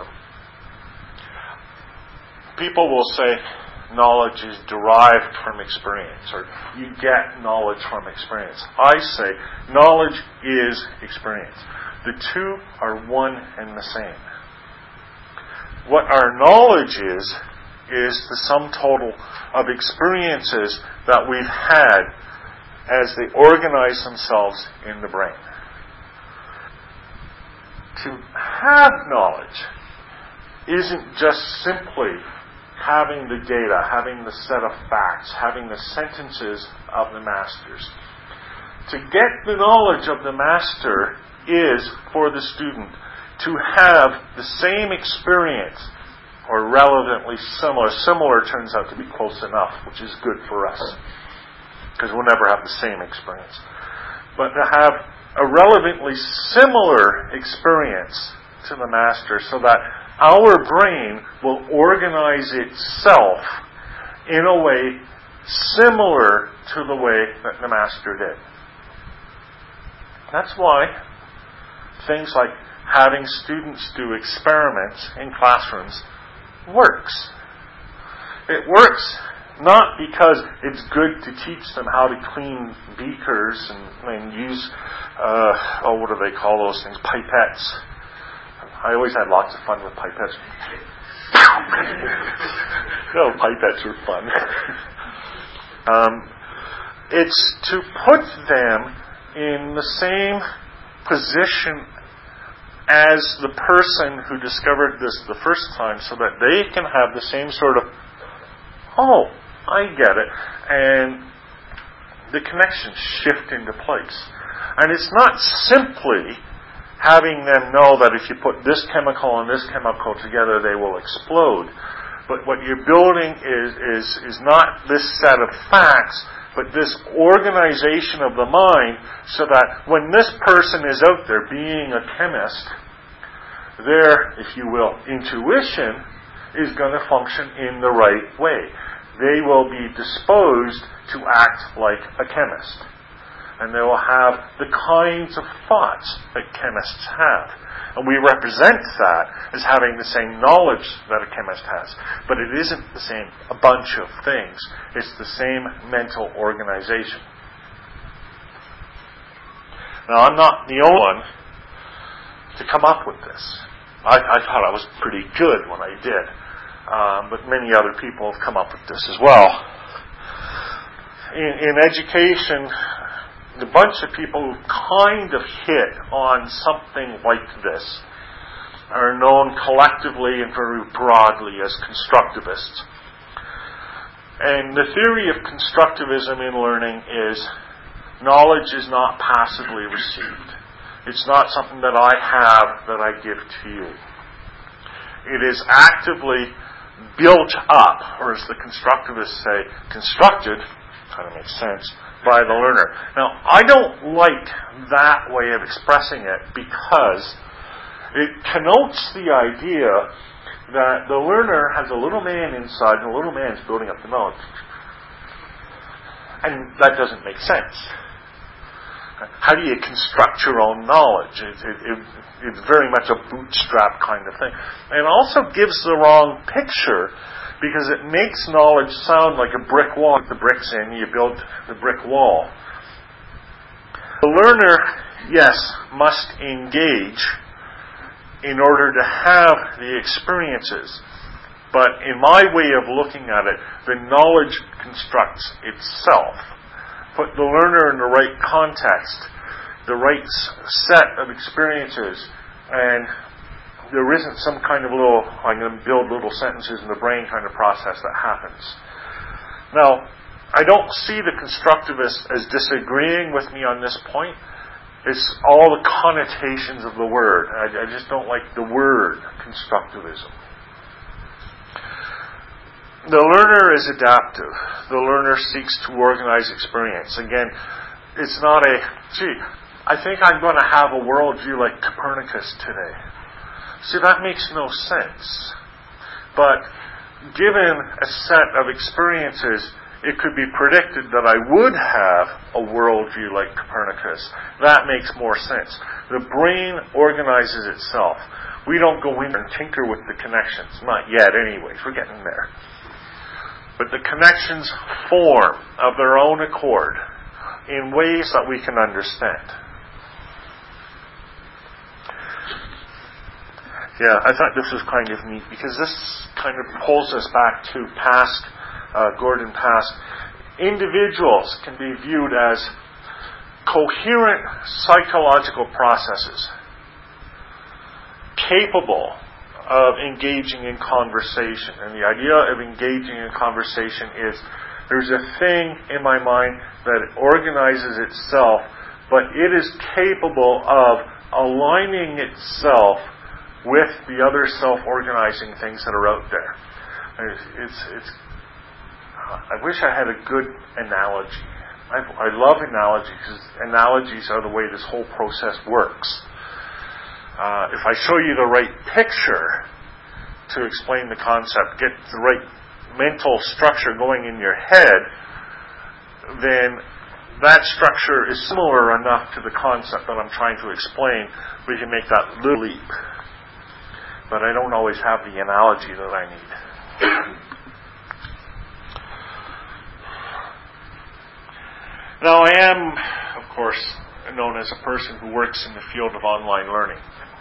People will say knowledge is derived from experience, or you get knowledge from experience. I say knowledge is experience. The two are one and the same. What our knowledge is, is the sum total of experiences that we've had as they organize themselves in the brain. To have knowledge isn't just simply having the data, having the set of facts, having the sentences of the masters. To get the knowledge of the master is for the student to have the same experience, or relevantly similar. Similar turns out to be close enough, which is good for us, because we'll never have the same experience. But to have a relevantly similar experience to the master, so that our brain will organize itself in a way similar to the way that the master did. That's why things like having students do experiments in classrooms works. It works not because it's good to teach them how to clean beakers and, and use, uh, oh, what do they call those things? Pipettes. I always had lots of fun with pipettes. No, pipettes are fun. um, it's to put them in the same position as the person who discovered this the first time, so that they can have the same sort of, oh, I get it, and the connections shift into place. And it's not simply having them know that if you put this chemical and this chemical together, they will explode. But what you're building is, is, is not this set of facts, but this organization of the mind, so that when this person is out there being a chemist, their, if you will, intuition is going to function in the right way. They will be disposed to act like a chemist. And they will have the kinds of thoughts that chemists have. And we represent that as having the same knowledge that a chemist has. But it isn't the same, a bunch of things. It's the same mental organization. Now, I'm not the only one to come up with this. I, I thought I was pretty good when I did. Um, but many other people have come up with this as well. In, in education, the bunch of people who kind of hit on something like this are known collectively and very broadly as constructivists. And the theory of constructivism in learning is knowledge is not passively received. It's not something that I have that I give to you. It is actively built up, or as the constructivists say, constructed, kind of makes sense, by the learner. Now, I don't like that way of expressing it because it connotes the idea that the learner has a little man inside and the little man is building up the knowledge. And that doesn't make sense. How do you construct your own knowledge? It, it, it, it's very much a bootstrap kind of thing. And also gives the wrong picture, because it makes knowledge sound like a brick wall. Put the bricks in, you build the brick wall. The learner, yes, must engage in order to have the experiences. But in my way of looking at it, the knowledge constructs itself. Put the learner in the right context, the right set of experiences, and there isn't some kind of little, I'm going to build little sentences in the brain kind of process that happens. Now, I don't see the constructivists as disagreeing with me on this point. It's all the connotations of the word. I, I just don't like the word constructivism. the learner is adaptive. The learner seeks to organize experience. Again, it's not a, gee, I think I'm going to have a worldview like Copernicus today. See, that makes no sense. But given a set of experiences, it could be predicted that I would have a worldview like Copernicus. That makes more sense. The brain organizes itself. We don't go in and tinker with the connections. Not yet, anyways. We're getting there. But the connections form of their own accord in ways that we can understand. Yeah, I thought this was kind of neat because this kind of pulls us back to past, uh, Gordon past. Individuals can be viewed as coherent psychological processes capable of engaging in conversation. And the idea of engaging in conversation is there's a thing in my mind that organizes itself, but it is capable of aligning itself with the other self-organizing things that are out there. It's, it's, I wish I had a good analogy. I, I love analogies because analogies are the way this whole process works. Uh, if I show you the right picture to explain the concept, get the right mental structure going in your head, then that structure is similar enough to the concept that I'm trying to explain, we can make that little leap. But I don't always have the analogy that I need. Now, I am, of course, known as a person who works in the field of online learning.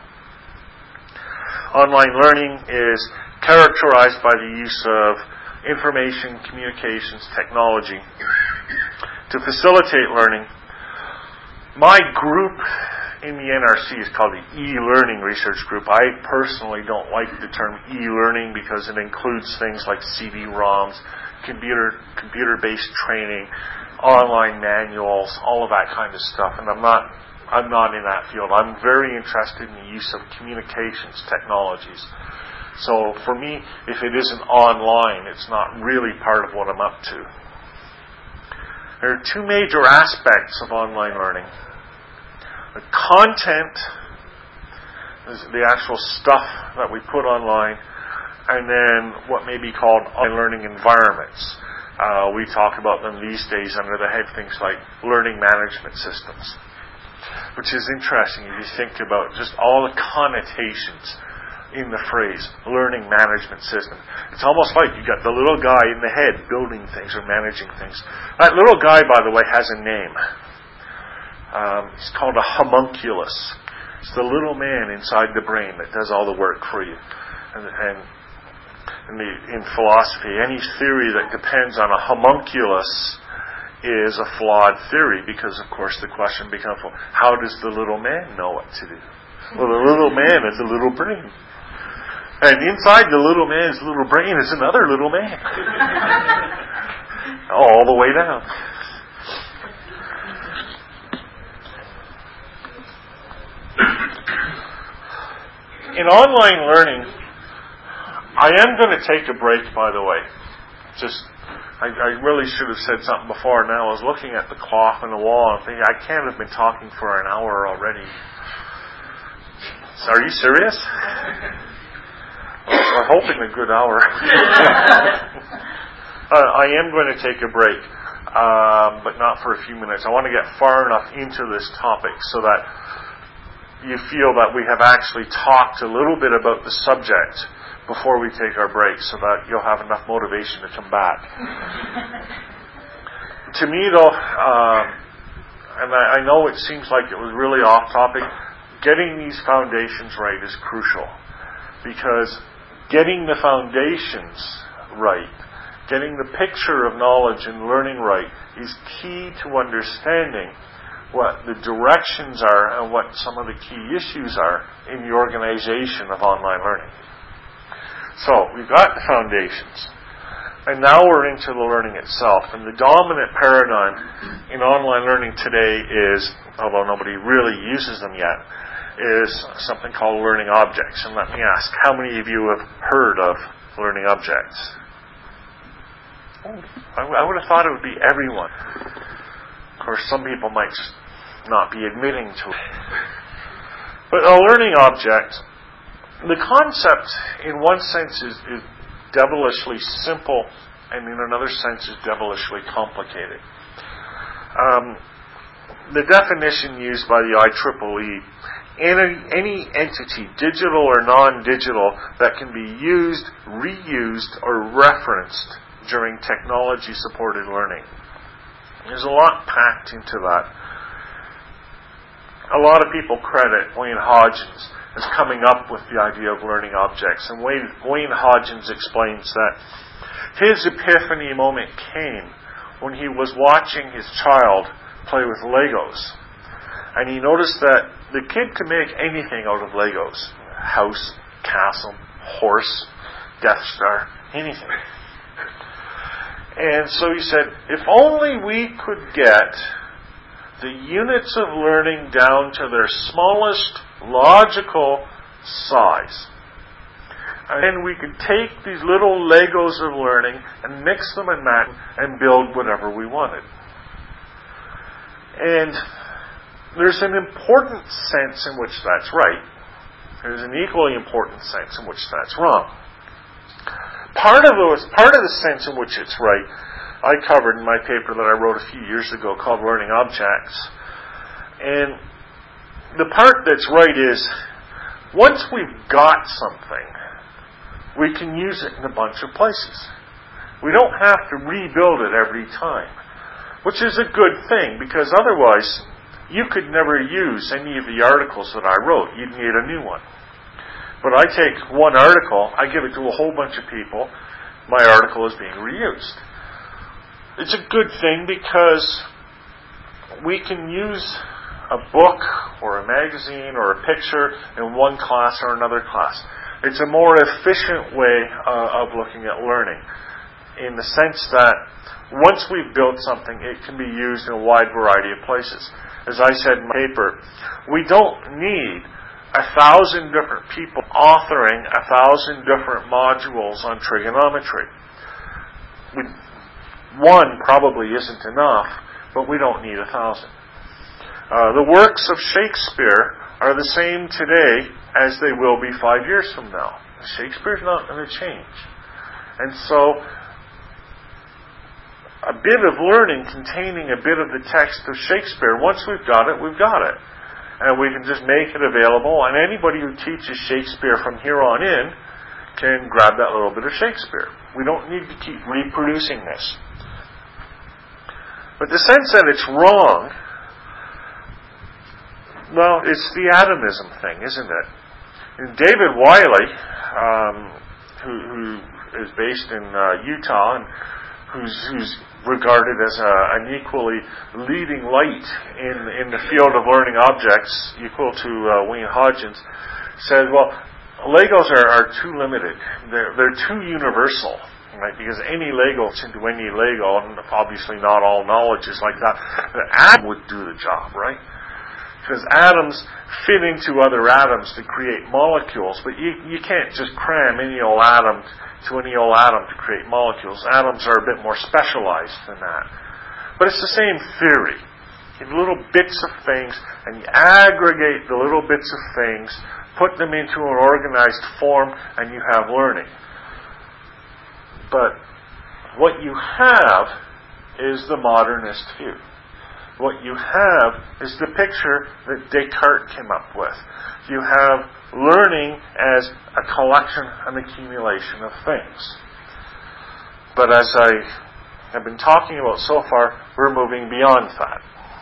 Online learning is characterized by the use of information, communications, technology to facilitate learning. My group in the N R C is called the E-Learning Research Group. I personally don't like the term e-learning because it includes things like C D ROMs, computer, computer-based training, online manuals, all of that kind of stuff. And I'm not I'm not in that field. I'm very interested in the use of communications technologies. So for me, if it isn't online, it's not really part of what I'm up to. There are two major aspects of online learning. The content is the actual stuff that we put online, and then what may be called online learning environments. Uh, we talk about them these days under the head things like learning management systems, which is interesting if you think about just all the connotations in the phrase learning management system. It's almost like you got the little guy in the head building things or managing things. That little guy, by the way, has a name. Um, it's called a homunculus. It's the little man inside the brain that does all the work for you. And, and in, the, in philosophy, any theory that depends on a homunculus is a flawed theory because, of course, the question becomes, well, how does the little man know what to do? Well, the little man is a little brain. And inside the little man's little brain is another little man. All the way down. In online learning, I am going to take a break, by the way. Just, I, I really should have said something before. Now I was looking at the clock on the wall and thinking, I can't have been talking for an hour already. So are you serious? We're hoping a good hour. uh, I am going to take a break, um, but not for a few minutes. I want to get far enough into this topic so that you feel that we have actually talked a little bit about the subject before we take our break so that you'll have enough motivation to come back. To me, though, um, and I, I know it seems like it was really off topic, getting these foundations right is crucial because getting the foundations right, getting the picture of knowledge and learning right is key to understanding what the directions are and what some of the key issues are in the organization of online learning. So, we've got the foundations. And now we're into the learning itself. And the dominant paradigm in online learning today is, although nobody really uses them yet, is something called learning objects. And let me ask, how many of you have heard of learning objects? oh, I, I would have thought it would be everyone. Of course, some people might not be admitting to it. But a learning object, the concept in one sense is, is devilishly simple, and in another sense is devilishly complicated. Um, the definition used by the I triple E, any, any entity, digital or non-digital, that can be used, reused, or referenced during technology-supported learning. There's a lot packed into that. A lot of people credit Wayne Hodgins as coming up with the idea of learning objects. And Wayne, Wayne Hodgins explains that his epiphany moment came when he was watching his child play with Legos. And he noticed that the kid could make anything out of Legos. House, castle, horse, Death Star, anything. And so he said, if only we could get the units of learning down to their smallest logical size. And then we could take these little Legos of learning and mix them and match and build whatever we wanted. And there's an important sense in which that's right. There's an equally important sense in which that's wrong. Part of those, part of the sense in which it's right, I covered in my paper that I wrote a few years ago called Learning Objects. And the part that's right is, once we've got something, we can use it in a bunch of places. We don't have to rebuild it every time, which is a good thing, because otherwise you could never use any of the articles that I wrote. You'd need a new one. But I take one article, I give it to a whole bunch of people, my article is being reused. It's a good thing because we can use a book or a magazine or a picture in one class or another class. It's a more efficient way uh, of looking at learning, in the sense that once we've built something, it can be used in a wide variety of places. As I said in my paper, we don't need a thousand different people authoring a thousand different modules on trigonometry. We, one probably isn't enough, but we don't need a thousand. Uh, the works of Shakespeare are the same today as they will be five years from now. Shakespeare's not going to change. And so, a bit of learning containing a bit of the text of Shakespeare, once we've got it, we've got it. And we can just make it available, and anybody who teaches Shakespeare from here on in can grab that little bit of Shakespeare. We don't need to keep reproducing this. But the sense that it's wrong, well, it's the atomism thing, isn't it? And David Wiley, um, who, who is based in uh, Utah, and who's, who's regarded as a, an equally leading light in, in the field of learning objects, equal to uh, Wayne Hodgins, said, well, Legos are, are too limited. They're, they're too universal, right? Because any Lego fits into any Lego, and obviously not all knowledge is like that. An atom would do the job, right? Because atoms fit into other atoms to create molecules, but you, you can't just cram any old atom to any old atom to create molecules. Atoms are a bit more specialized than that. But it's the same theory. You have little bits of things, and you aggregate the little bits of things, put them into an organized form, and you have learning. But what you have is the modernist view. What you have is the picture that Descartes came up with. You have learning as a collection, an accumulation of things. But as I have been talking about so far, we're moving beyond that.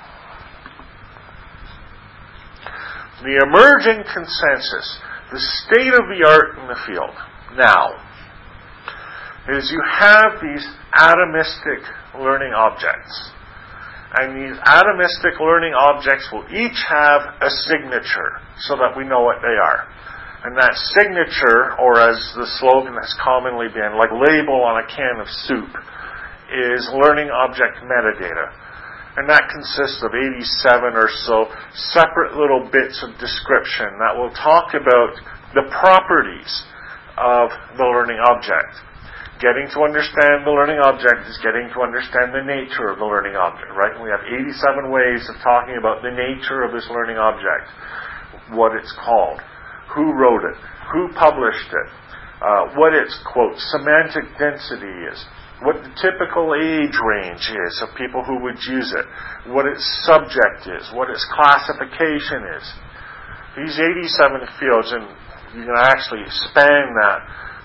The emerging consensus, the state of the art in the field now, is you have these atomistic learning objects. And these atomistic learning objects will each have a signature so that we know what they are. And that signature, or as the slogan has commonly been, like label on a can of soup, is learning object metadata. And that consists of eighty-seven or so separate little bits of description that will talk about the properties of the learning object. Getting to understand the learning object is getting to understand the nature of the learning object, right? And we have eighty-seven ways of talking about the nature of this learning object, what it's called, who wrote it, who published it, uh, what its, quote, semantic density is, what the typical age range is of people who would use it, what its subject is, what its classification is. These eighty-seven fields, and you can actually span that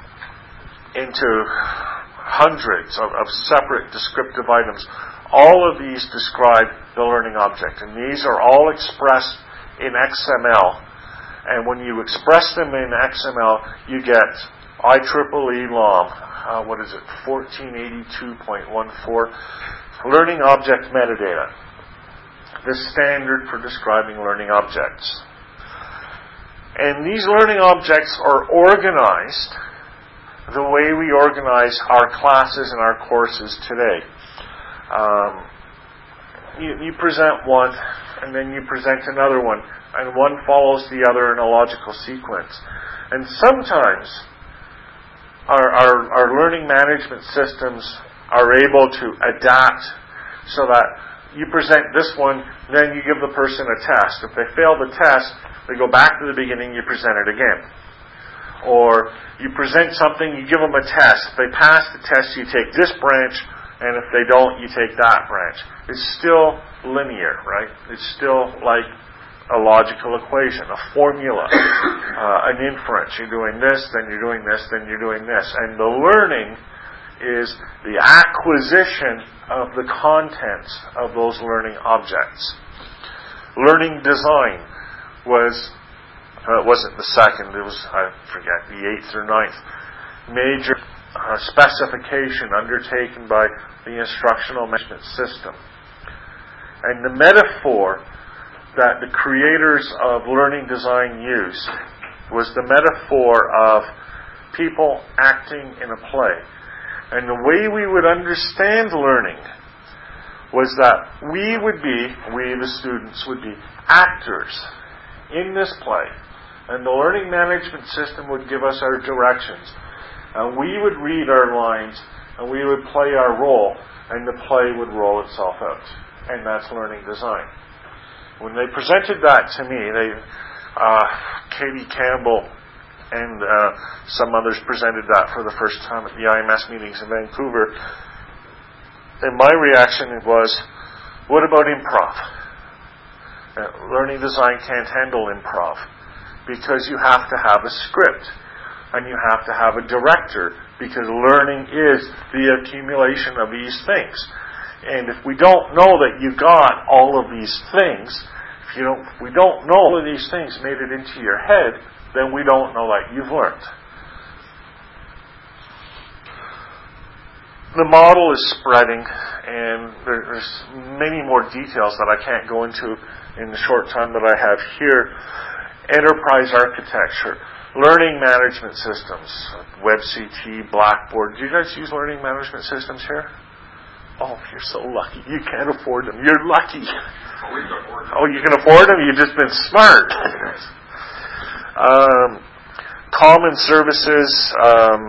into hundreds of, of separate descriptive items. All of these describe the learning object, and these are all expressed in X M L. And when you express them in X M L, you get I triple E L O M, uh, what is it, fourteen eighty-two point fourteen, learning object metadata, the standard for describing learning objects. And these learning objects are organized the way we organize our classes and our courses today. Um, you, you present one, and then you present another one, and one follows the other in a logical sequence. And sometimes our, our, our learning management systems are able to adapt so that you present this one, then you give the person a test. If they fail the test, they go back to the beginning, you present it again. Or you present something, you give them a test. If they pass the test, you take this branch, and if they don't, you take that branch. It's still linear, right? It's still like a logical equation, a formula, uh, an inference. You're doing this, then you're doing this, then you're doing this. And the learning is the acquisition of the contents of those learning objects. Learning design was... Uh, it wasn't the second, it was, I forget, the eighth or ninth major uh, specification undertaken by the instructional management system. And the metaphor that the creators of learning design used was the metaphor of people acting in a play. And the way we would understand learning was that we would be, we the students would be actors in this play. And the learning management system would give us our directions. And we would read our lines, and we would play our role, and the play would roll itself out. And that's learning design. When they presented that to me, they, uh, Katie Campbell and uh, some others presented that for the first time at the I M S meetings in Vancouver. And my reaction was, what about improv? Uh, learning design can't handle improv. Because you have to have a script and you have to have a director, because learning is the accumulation of these things. And if we don't know that you got all of these things, if you don't, if we don't know all of these things made it into your head, then we don't know that you've learned. The model is spreading, and there's many more details that I can't go into in the short time that I have here. Enterprise architecture, learning management systems, WebCT, Blackboard. Do you guys use learning management systems here? Oh, you're so lucky. You can't afford them. You're lucky. Oh, you can afford them? You've just been smart. um, common services. Um,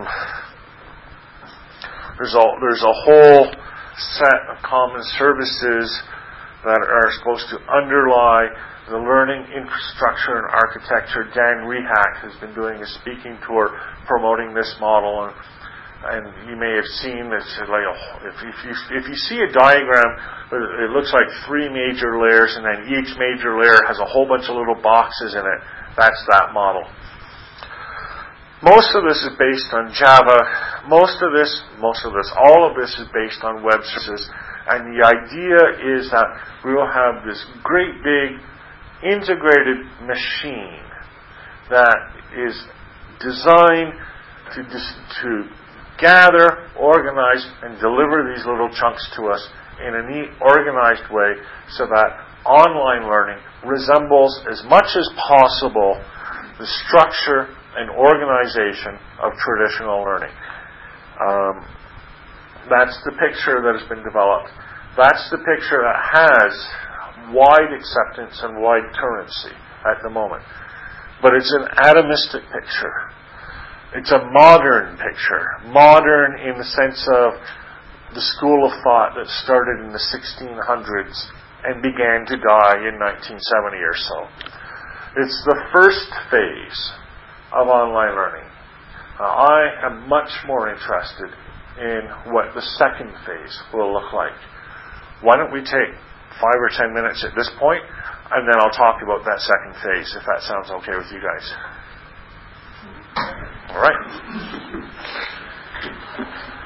there's a there's a whole set of common services that are supposed to underlie the learning infrastructure and architecture. Dan Rehak has been doing a speaking tour promoting this model, and, and you may have seen this. Like a, if, if you if you see a diagram, it looks like three major layers, and then each major layer has a whole bunch of little boxes in it. That's that model. Most of this is based on Java. Most of this, most of this, all of this is based on web services. And the idea is that we will have this great big integrated machine that is designed to, to gather, organize, and deliver these little chunks to us in a neat, organized way so that online learning resembles as much as possible the structure and organization of traditional learning. Um, that's the picture that has been developed. That's the picture that has wide acceptance and wide currency at the moment. But it's an atomistic picture. It's a modern picture. Modern in the sense of the school of thought that started in the sixteen hundreds and began to die in nineteen seventy or so. It's the first phase of online learning. Uh, I am much more interested in what the second phase will look like. Why don't we take five or ten minutes at this point, and then I'll talk about that second phase, if that sounds okay with you guys. All right.